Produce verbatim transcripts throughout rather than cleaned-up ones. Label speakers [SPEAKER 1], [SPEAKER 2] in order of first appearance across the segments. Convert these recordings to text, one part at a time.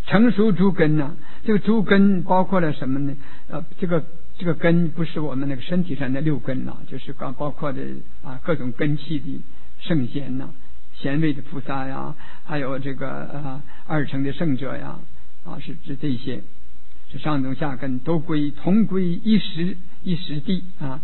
[SPEAKER 1] 成熟诸根呢、啊，这个诸根包括了什么呢？呃，这个这个根不是我们那个身体上的六根啊，就是包包括的啊各种根器的圣贤呐、啊，贤位的菩萨呀，还有这个啊二乘的圣者呀，啊是指这些，是上中下根都归同归一时一时地啊。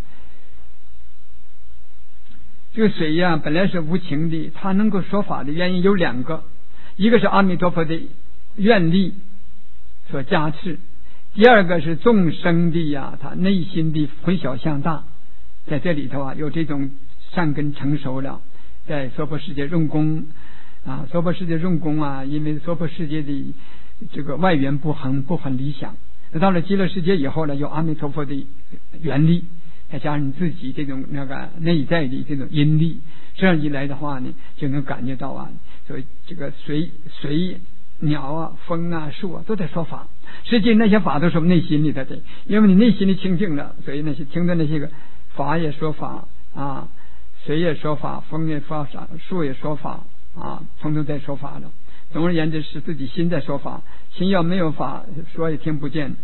[SPEAKER 1] 这个水呀、啊、本来是无情的，它能够说法的原因有两个，一个是阿弥陀佛的愿力所加持，第二个是众生的呀、啊、他内心的回小向大，在这里头啊有这种善根成熟了，在娑婆世界用功啊，娑婆世界用功啊，因为娑婆世界的这个外缘不恒不很理想，到了极乐世界以后呢，有阿弥陀佛的愿力，再加上你自己这种那个内在的这种因力，这样一来的话呢，就能感觉到啊，所以这个水水鸟啊、风啊、树啊都在说法，实际那些法都是我们内心里的，对，因为你内心里清净了，所以那些听的那些个法也说法啊，水也说法，风也说法，树也说法啊，通通在说法了。总而言之，是自己心在说法，心要没有法，说也听不见。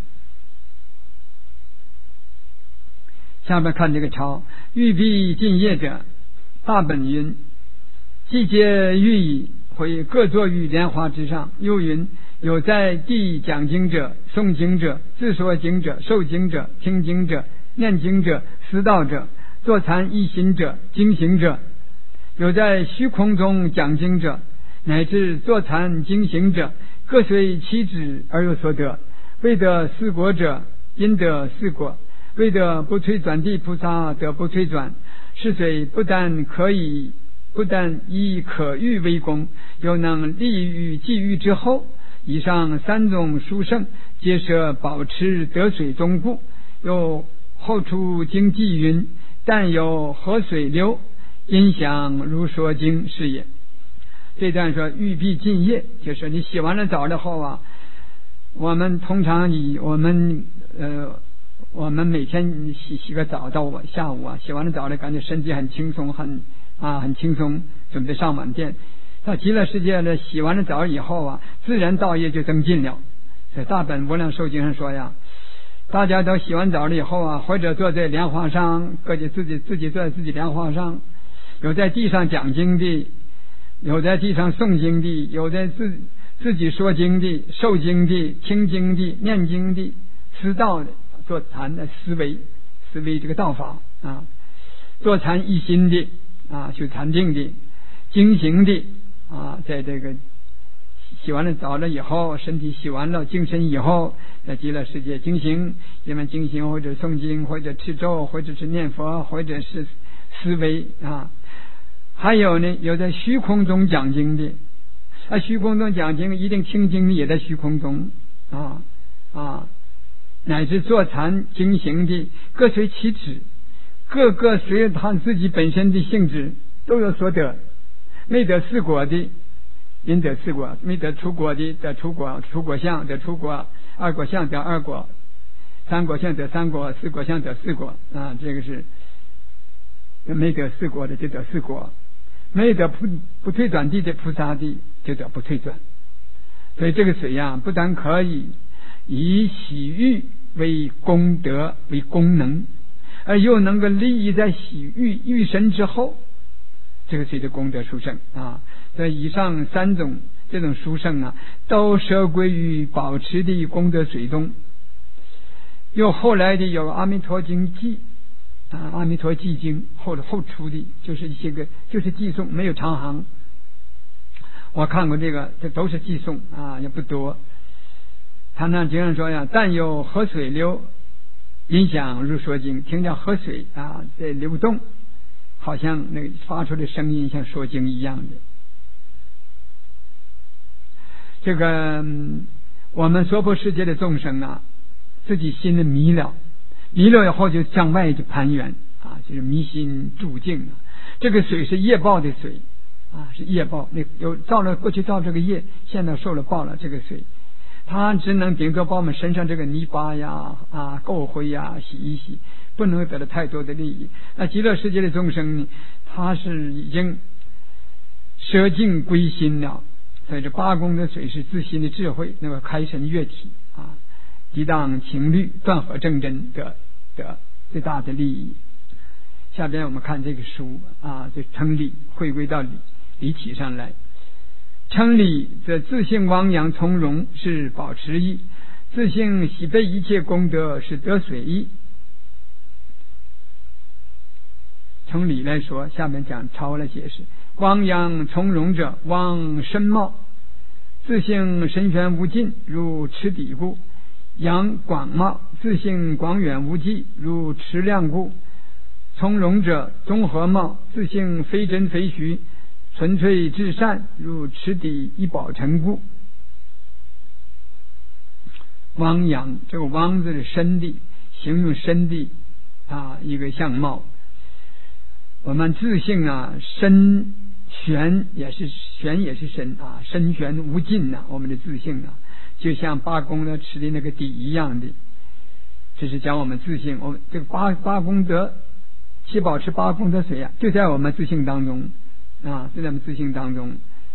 [SPEAKER 1] 下面看这个抄，欲必尽业者，大本云：既皆欲矣，会各坐于莲花之上。又云：有在地讲经者、诵经者、自说经者、受经者、听经者、念经者、思道者、坐禅一心者、经行者；有在虚空中讲经者，乃至坐禅经行者，各随其旨而有所得。未得四果者，因得四果；未得不退转地菩萨，得不退转。是虽不但可以，不但以可欲为功，又能立于际遇之后。以上三种殊胜，皆设保持得水中故。又后出经记云：但有河水流，音响如说经是也。这段说欲必尽业，就是你洗完了澡了后啊，我们通常以我们呃我们每天洗洗个澡，到我下午啊洗完了澡了，感觉身体很轻松，很啊很轻松，准备上晚殿。到极乐世界呢，洗完了澡以后啊，自然道业就增进了。在大本无量寿经上说呀，大家都洗完澡了以后啊，或者坐在莲花上，各自自己自己坐在自己莲花上，有在地上讲经的，有在地上诵经的，有在自自己说经的、受经的、听经的、念经的、思道的，做禅的思维思维这个道法啊，做禅一心的啊，修禅定的、经行的啊，在这个洗完了澡了以后，身体洗完了净身以后，在极乐世界经行，因为经行或者诵经，或者持咒，或者是念佛，或者是思维啊。还有呢，有在虚空中讲经的，啊，虚空中讲经一定听经的也在虚空中啊啊，乃至坐禅经行的，各随其旨，各个随他自己本身的性质都有所得。没得四果的，因得四果；没得出果的，得出果；出果相得出果；二果相得二果；三果相得三果；四果相得四果。啊，这个是没得四果的就得四果，没得不不退转地的菩萨的就得不退转。所以这个水呀、啊，不但可以以洗浴为功德为功能，而又能够利益在洗浴浴身之后。这个水的功德殊胜啊，所以以上三种这种殊胜啊，都摄归于保持的功德水中。又后来的有阿弥陀经记啊，阿弥陀记经后后出的，就是一些个就是记诵，没有长行。我看过这个，这都是记诵啊，也不多。他那经上说呀，但有河水流，音响如说经，听见河水啊在流动。好像那个发出的声音像说经一样的。这个、嗯、我们娑婆世界的众生啊，自己心里迷了，迷了以后就向外就攀缘啊，就是迷心住境啊。这个水是业报的水啊，是业报，那有造了过去造这个业，现在受了报了这个水，它只能顶多把我们身上这个泥巴呀啊垢灰呀洗一洗，不能得到太多的利益。那极乐世界的众生呢，他是已经舍境归心了， 所以这八功德水是自信的智慧，能够开神悦体啊，抵挡情虑，断合正真的的最大的利益。下边我们看这个书啊，就称理回归到理理体上来。称理则自性汪洋从容是保持意，自性喜被一切功德是得水意。从理来说，下面讲超来解释。汪洋从容者，汪深茂，自性深玄无尽，如池底故；阳广袤，自性广远无际，如池量故。从容者，综合茂，自性非真非虚，纯粹至善，如池底一宝成故。汪洋，这个汪字是深地，形容深地啊一个相貌。我们自性啊深玄也是玄也是深啊，深玄无尽呐、啊，我们的自性啊，就像八功德池的那个底一样的。这是讲我们自性，我们这个八八功德七宝池八功德水啊，就在我们自性当中啊，就在我们自性当中。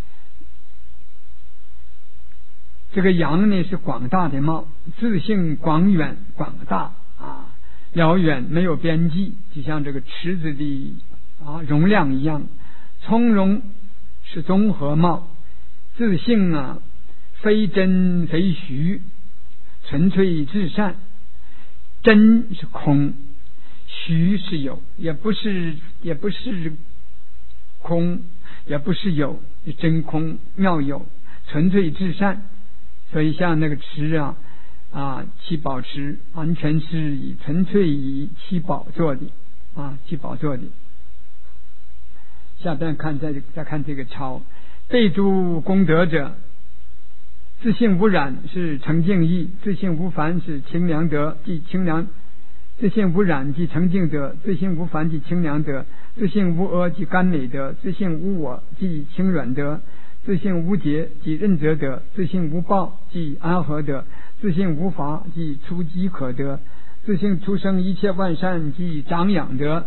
[SPEAKER 1] 这个阳呢是广大的茂，自性广远广大啊，遥远没有边际，就像这个池子的啊容量一样。从容是综合茂，自性啊非真非虚，纯粹至善。真是空，虚是有，也不是也不是空，也不是有，真空妙有，纯粹至善。所以像那个池啊啊七宝池，完全是以纯粹以七宝做的啊，七宝做的。下边看再再看这个抄，备诸功德者，自性无染是澄净意，自性无烦是清凉德，即清凉；自性无染即澄净德，自性无烦即清凉德，自性无阿即甘美德，自性无我即清软德，自性无结即任则德，自性无报即安和德，自性无法即出机可得，自性出生一切万善即长养德。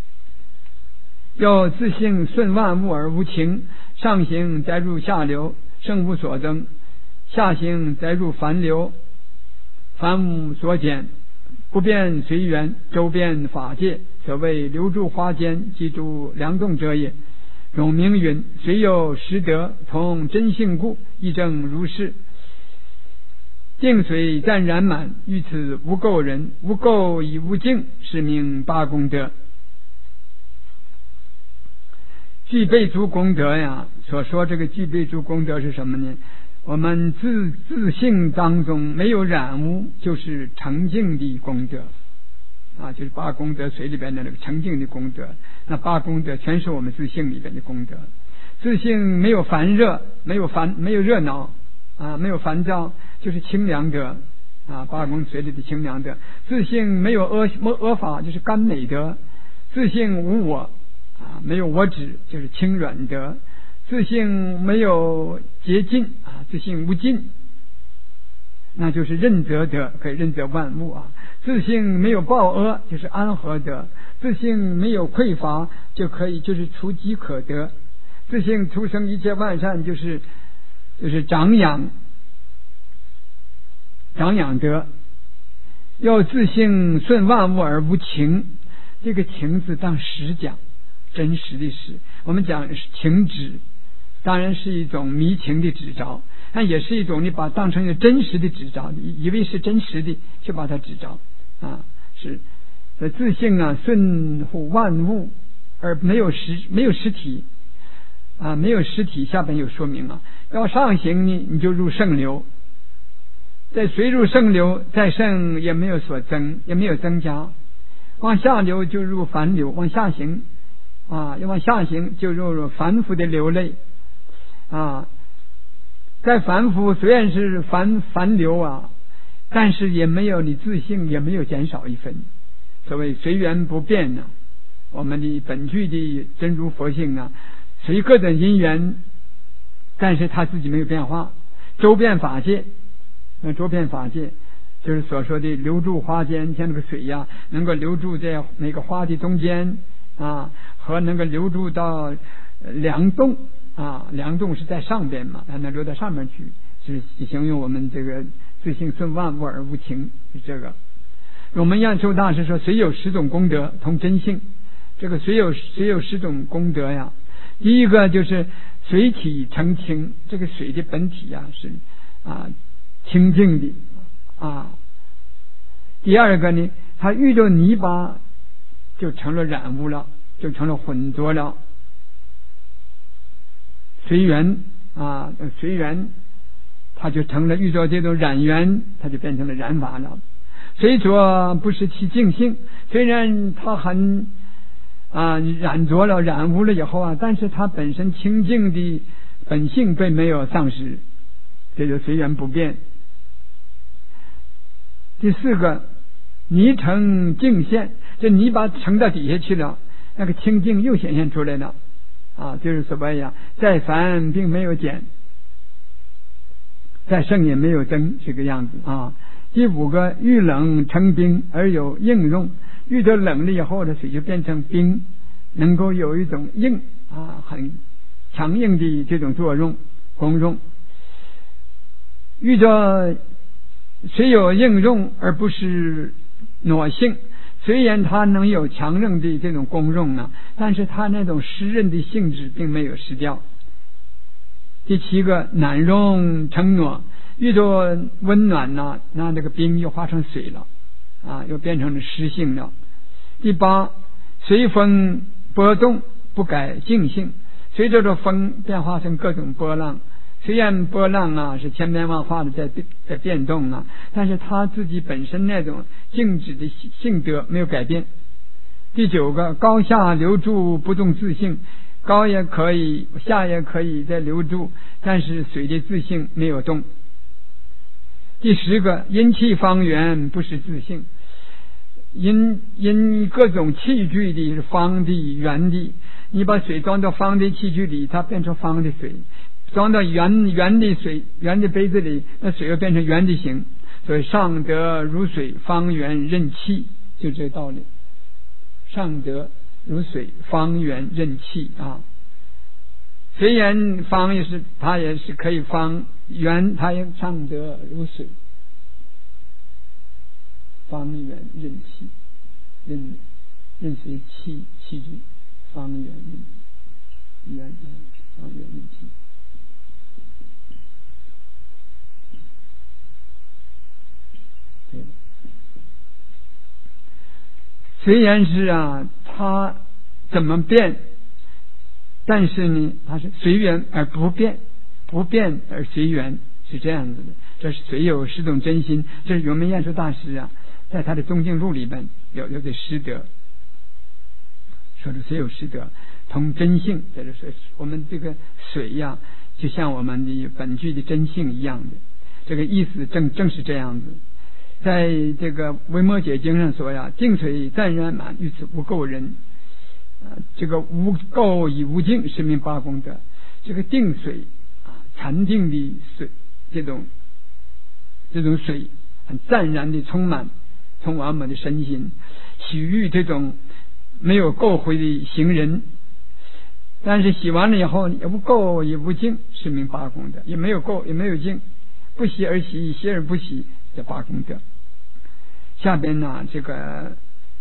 [SPEAKER 1] 又自性顺万物而无情，上行则入下流，圣无所增；下行则入凡流，凡无所减，不变随缘，周遍法界。所谓留住花间，记住梁洞者也。永明云：虽有实德，同真性故，亦正如是。定水暂然满，于此无垢人，无垢以无净，是名八功德。具备诸功德呀，所说这个具备诸功德是什么呢？我们自自性当中没有染污，就是澄净的功德啊，就是八功德水里边的那个澄净的功德。那八功德全是我们自性里边的功德。自性没有烦热，没有烦没有热闹啊，没有烦躁，就是清凉德啊，八功水里的清凉德。自性没有阿阿法，就是甘美德。自性无我啊，没有我执，就是清软德。自性没有竭尽啊，自性无尽，那就是任则德，可以任则万物啊。自性没有报阿，就是安和德。自性没有匮乏，就可以就是除饥可得。自性出生一切万善，就是就是长养长养德。要自性顺万物而无情，这个情字当实讲，真实的实。我们讲情执，当然是一种迷情的执着，但也是一种你把它当成一个真实的执着，以为是真实的，去把它执着啊。是自性啊顺乎万物而没有实没有实体啊，没有实体。下边有说明啊，要上行呢，你就入圣流，再随入圣流，再圣也没有所增，也没有增加。往下流就入凡流，往下行啊，要往下行就入入凡夫的流类啊。在凡夫虽然是凡凡流啊，但是也没有你自性也没有减少一分。所谓随缘不变呢、啊，我们的本具的真如佛性啊，随各种因缘，但是他自己没有变化。周遍法界，那周遍法界就是所说的留住花间，像那个水呀、啊，能够留住在每个花的中间啊，和能够留住到梁洞啊，梁栋是在上边嘛，它能流到上面去，就是形容我们这个自性顺万物而无情，是这个。我们愿受大师说，虽有十种功德同真性，这个虽有虽有十种功德呀。第一个就是水体澄清，这个水的本体呀是啊清净的啊。第二个呢，它遇到泥巴就成了染污了，就成了混浊了。随缘啊，随缘，它就成了遇到这种染缘，它就变成了染法了。虽说不是其净性，虽然它很啊染浊了、染污了以后啊，但是它本身清净的本性并没有丧失，这就随缘不变。第四个，泥成净现，这泥巴沉到底下去了，那个清净又显现出来了啊，就是所谓呀，再凡并没有减，再盛也没有增，这个样子啊。第五个，遇冷成冰而有应用，遇到冷了以后呢，水就变成冰，能够有一种硬啊很强硬的这种作用功用。遇到虽有应用而不是挪性，虽然它能有强硬的这种功用呢，但是它那种湿润的性质并没有失掉。第七个，暖融成挪，遇到温暖呢，那这个冰又化成水了啊，又变成了湿性了。第八，随风波动不改静性，随着这风变化成各种波浪，虽然波浪啊是千变万化的在在变动啊，但是它自己本身那种静止的性德没有改变。第九个，高下留住不动自性，高也可以，下也可以再留住，但是水的自性没有动。第十个，因气方圆不是自性，因因各种器具的是方的圆的，你把水装到方的器具里，它变成方的水；装到圆圆的水圆的杯子里，那水又变成圆的形。所以上德如水，方圆任气，就这个道理。上德如水，方圆任气啊。虽然方也是，它也是可以方；圆它也上德如水，方圆任气，任任随气气质，方圆任圆方圆任气。对了，虽然是啊，它怎么变？但是呢，它是随缘而不变，不变而随缘，是这样子的。这是随有十种真心，这是圆明验说大师啊，在他的宗经录里边有有的师德，说的随有师德同真性，这就是我们这个水呀、啊，就像我们的本具的真性一样的，这个意思正正是这样子。在这个维摩诘经上说呀，净水暂然满，于此无垢人。啊，这个无垢以无净是名八功德。这个定水啊，禅定的水，这种这种水很自然的充满充满我们的身心，洗浴这种没有垢秽的行人。但是洗完了以后，也无垢也无净是名八功德，也没有垢也没有净，不洗而洗，洗而不洗，这八功德。下边呢，这个。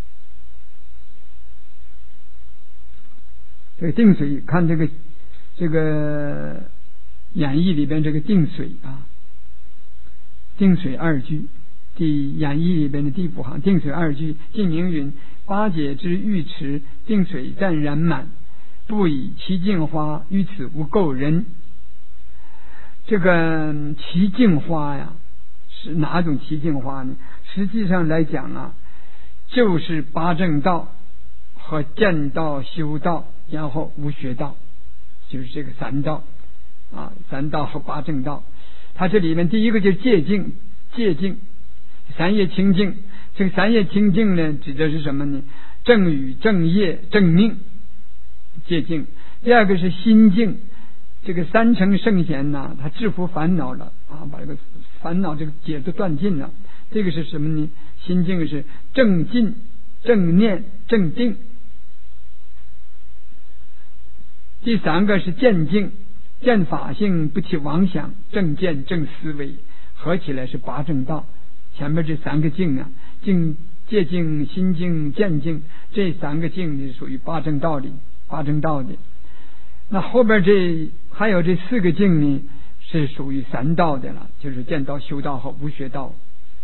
[SPEAKER 1] 这个定水，看这个这个演义里边这个定水啊，定水二句，第演义里边的第五行，定水二句，晋明云：八解之浴池，定水暂然满，不以其净花，于此无垢人。这个其净花呀，是哪种其净花呢？实际上来讲啊，就是八正道和见道、修道。然后无学道，就是这个三道啊，三道和八正道。它这里面第一个就是戒净，戒净三业清净。这个三业清净呢，指的是什么呢？正语、正业、正命，戒净。第二个是心净，这个三乘圣贤呐，他制服烦恼了啊，把这个烦恼这个结都断尽了。这个是什么呢？心净是正进、正念、正定。第三个是见净， 见法性不起妄想，正见正思维，合起来是八正道。前面这三个境啊，境界境、心境、见境，这三个境是属于八正道里八正道的。那后边这还有这四个境呢，是属于三道的了，就是见道、修道和无学道。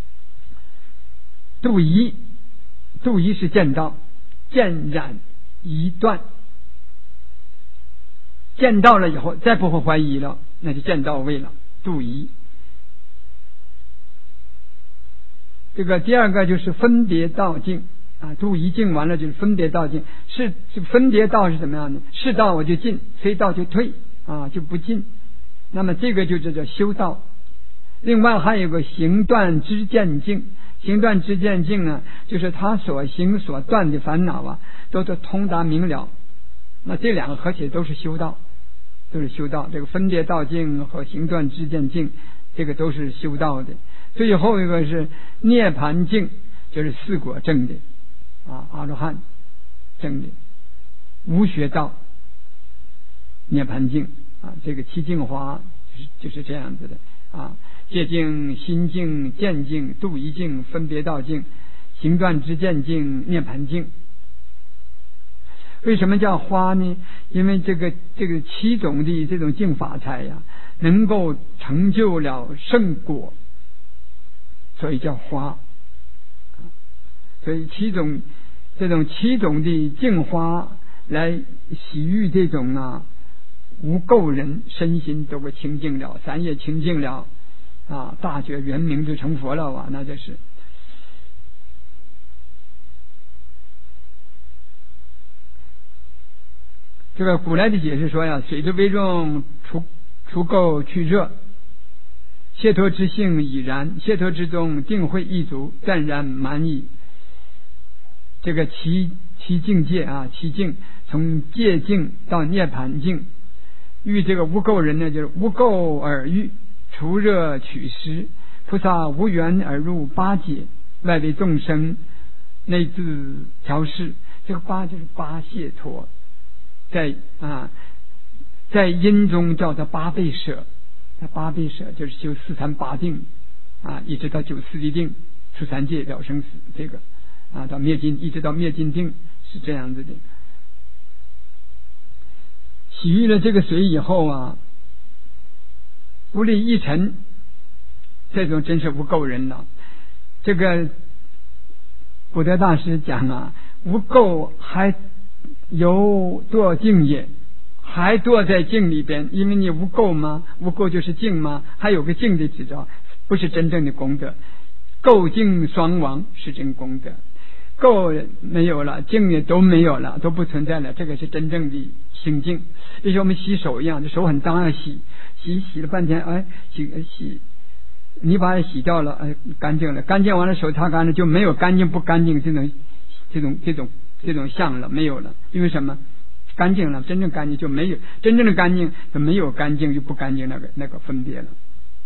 [SPEAKER 1] 度疑，度疑是见道，见染疑断，见到了以后再不会怀疑了，那就见到位了。度疑。这个第二个就是分别道境啊，度疑境完了就是分别道境。是分别道是怎么样的？是道我就进，非道就退啊，就不进。那么这个就叫修道。另外还有个行断知见境，行断知见境呢，就是他所行所断的烦恼啊，都是通达明了。那这两个合起来都是修道，都是修道。这个分别道境和行断知见境，这个都是修道的。最后一个是涅槃境，就是四果证的啊，阿罗汉证的无学道涅槃境啊，这个七境花就是就是这样子的啊。界境、心境、见境、度疑境、分别道境、行断知见境、涅槃境。为什么叫花呢？因为这个这个七种的这种境法财呀，能够成就了圣果，所以叫花。所以七种这种七种的净花来洗浴这种啊无垢人身心都会清净了，三业清净了啊，大觉圆明就成佛了啊，那就是这个古来的解释说呀，水之为重，除除垢去热，解脱之性已然，解脱之中定慧一足，暂然满矣。这个七七境界啊，七境从界境到涅槃境，遇这个无垢人呢，就是无垢而遇，除热取湿，菩萨无缘而入八解，外为众生，内自调适。这个八就是八解脱，在啊，在因中叫做八倍舍，那八倍舍就是修四禅八定啊，一直到九四谛定、出三界了生死，这个啊到灭尽，一直到灭尽定，是这样子的。洗浴了这个水以后啊，不立一尘，这种真是无垢人了。这个古德大师讲啊，无垢还有堕境也，还堕在境里边，因为你无垢吗？无垢就是境吗？还有个境的执照，不是真正的功德。垢境双亡是真功德，垢没有了，境也都没有了，都不存在了，这个是真正的清净。就像我们洗手一样，这手很脏要洗，洗洗了半天，哎，洗洗，你把它洗掉了，哎，干净了，干净完了手擦干了，就没有干净不干净这种这种这种这种相了，没有了。因为什么？干净了，真正干净就没有，真正的干净就没有干净与不干净那个那个分别了。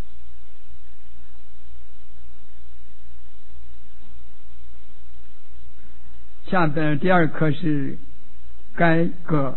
[SPEAKER 1] 下边第二课是该个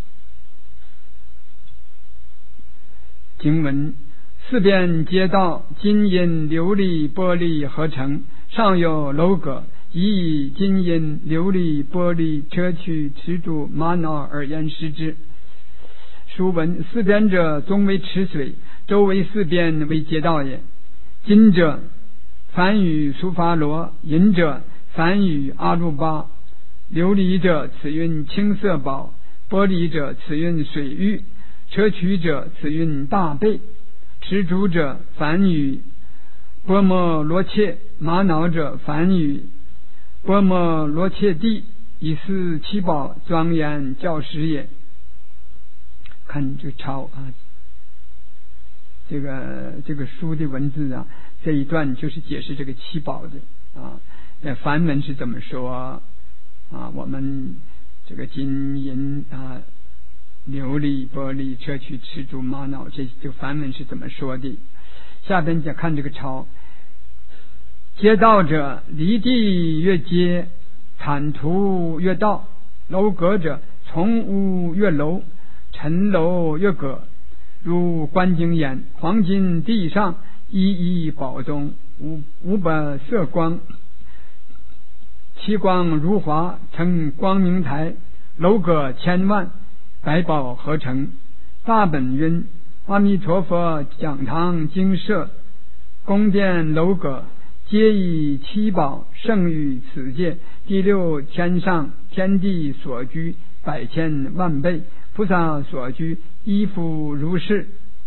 [SPEAKER 1] 经文：四边街道，金银琉璃玻璃合成，上有楼阁，以金银琉璃玻璃砗磲持柱玛瑙而言施之。书文：四边者，终为池水，周围四边为街道也。金者，梵语苏伐罗；银者，梵语阿鲁巴；琉璃者，此云青色宝；玻璃者，此云水玉；砗磲者，此云大贝；持柱者，梵语波摩罗切；玛瑙者，梵语波摩罗切地。以四七宝，庄严教师也。看这抄啊，这个这个书的文字啊，这一段就是解释这个七宝的啊。那梵文是怎么说啊？我们这个金银啊、琉璃、玻璃、砗磲、持柱、玛瑙，这这个梵文是怎么说的？下边再看这个抄。街道者，离地越街，产途越道；楼阁者，从屋越楼，城楼越阁。 如观经言：黄金地上一一宝中，五五百色光，其光如华，成光明台，楼阁千万，百宝合成。大本云：阿弥陀佛讲堂精舍，宫殿楼阁，皆以七宝胜于此界。第六天上天地所居，百千万倍，菩萨所居，亦复如是。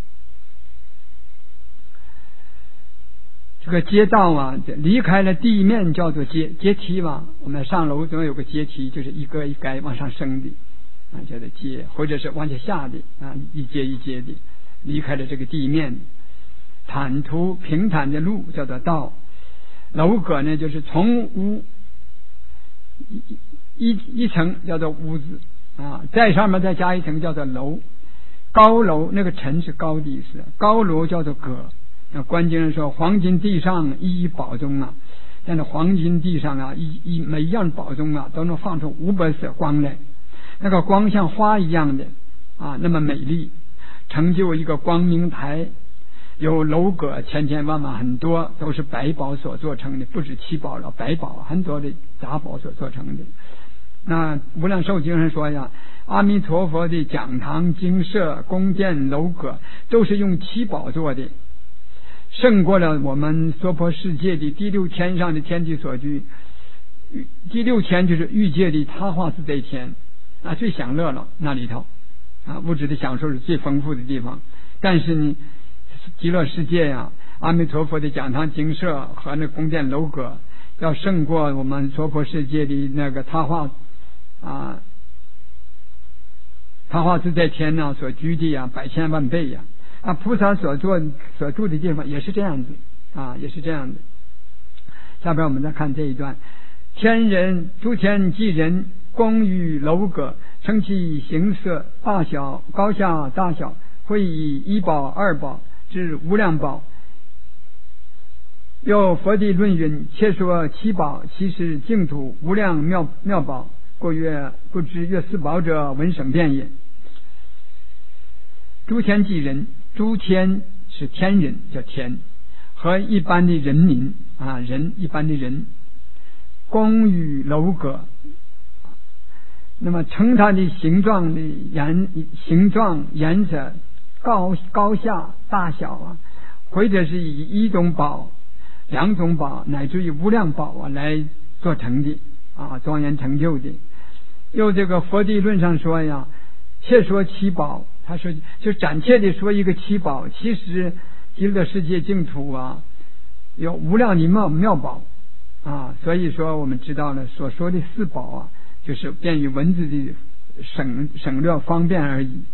[SPEAKER 1] 这个街道啊，离开了地面叫做阶阶梯吧。我们上楼总有个阶梯，就是一个一个往上升的啊，叫做阶，或者是往下下的啊，一阶一阶的，离开了这个地面。坦途平坦的路叫做道。楼阁呢，就是从屋一一一层叫做屋子啊，在上面再加一层叫做楼。高楼那个尘是高的意思，高楼叫做阁。那观经人说，黄金地上一一宝中啊，在那黄金地上啊，一一每一样宝中啊，都能放出五百色光来，那个光像花一样的啊，那么美丽，成就一个光明台。有楼阁千千万万，很多都是百宝所做成的，不止七宝了，百宝很多的杂宝所做成的。那无量寿经上说呀，阿弥陀佛的讲堂精舍宫殿楼阁都是用七宝做的，胜过了我们娑婆世界的第六天上的天地所居。第六天就是欲界的他化自在天啊，最享乐了，那里头啊，物质的享受是最丰富的地方。但是呢，极乐世界呀、啊，阿弥陀佛的讲堂精舍和那宫殿楼阁要胜过我们娑婆世界的那个他化啊，他化自在天呢、啊、所居的呀、啊、百千万倍呀、啊。啊，菩萨所做所住的地方也是这样子啊，也是这样的。下边我们再看这一段：天人诸天即人，宫宇楼阁，称其形色大小高下大小，会以一宝二宝至无量宝。有佛地论云：切说七宝，其实净土无量妙妙宝，故曰不知曰四宝者，闻省辩也。诸天即人，诸天是天人，叫天，和一般的人民啊，人一般的人，宫宇楼阁，那么称它的形状的颜形状颜色高高下大小啊，或者是以一种宝两种宝乃至于无量宝啊来做成的啊，庄严成就的。又这个佛地论上说呀，切说七宝，他说就暂切的说一个七宝，其实极乐世界净土啊有无量的妙妙宝啊，所以说我们知道了所说的四宝啊，就是便于文字的省省略方便而已。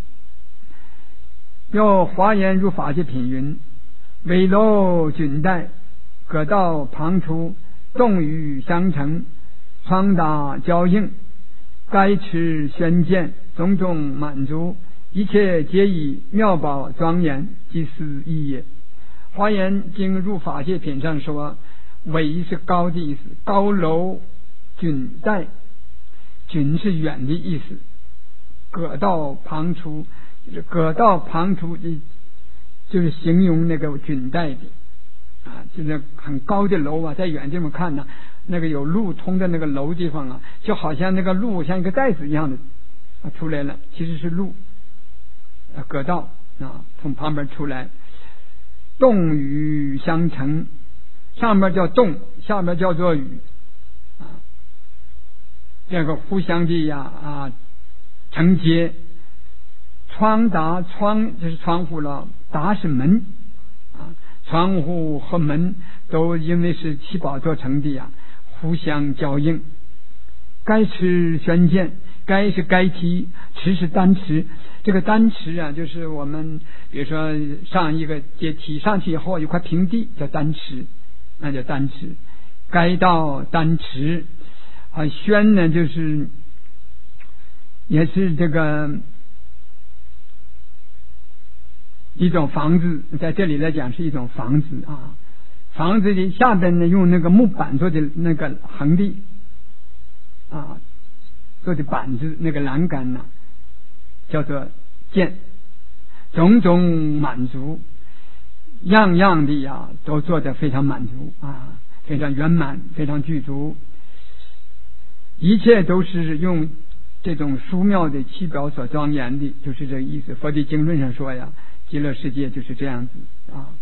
[SPEAKER 1] 又华严如法界品云：巍楼峻带，阁道旁出，洞宇相承，窗打交映，该持宣见，种种满足，一切皆以妙宝庄严，即是义也。华严经入法界品上说，巍是高的意思，高楼峻带，峻是远的意思，阁道旁出，阁道旁出就是形容那个峻带的啊，就是很高的楼啊，在远地方看呢，那个有路通的那个楼地方啊，就好像那个路像一个带子一样的啊出来了，其实是路啊，阁道啊从旁边出来，洞宇相承，上面叫洞，下面叫做宇啊，这个互相的呀啊承接。窗达，窗就是窗户了，达是门啊，窗户和门都因为是七宝做成的呀，互相交映。该持宣见，该是该梯，持是单持，这个单持啊，就是我们比如说上一个阶梯上去以后有块平地叫单持，那叫单持。该道单持啊，宣呢就是也是这个一种房子，在这里来讲是一种房子啊。房子的下边呢，用那个木板做的那个横的啊，做的板子，那个栏杆呢、啊，叫做剑。 种种满足，样样的呀都做得非常满足啊，非常圆满，非常具足，一切都是用这种殊妙的奇表所庄严的，就是这个意思。佛的经论上说呀，极乐世界就是这样子啊。